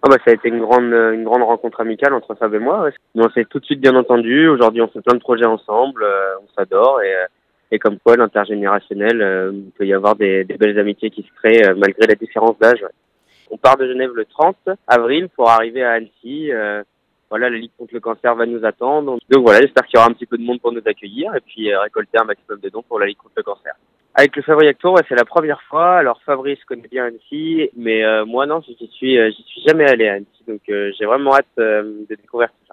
Ça a été une grande rencontre amicale entre Fab et moi. Ouais. Nous, on s'est tout de suite bien entendu. Aujourd'hui, on fait plein de projets ensemble. On s'adore et comme quoi, l'intergénérationnel, il peut y avoir des belles amitiés qui se créent malgré la différence d'âge. Ouais. On part de Genève le 30 avril pour arriver à Annecy. Voilà, la Ligue contre le cancer va nous attendre. Donc voilà, j'espère qu'il y aura un petit peu de monde pour nous accueillir et puis récolter un maximum de dons pour la Ligue contre le cancer. Avec le Fabriac Tour, ouais, c'est la première fois. Alors Fabrice connaît bien Annecy, mais moi non, j'y suis jamais allé à Annecy, donc j'ai vraiment hâte de découvrir tout ça.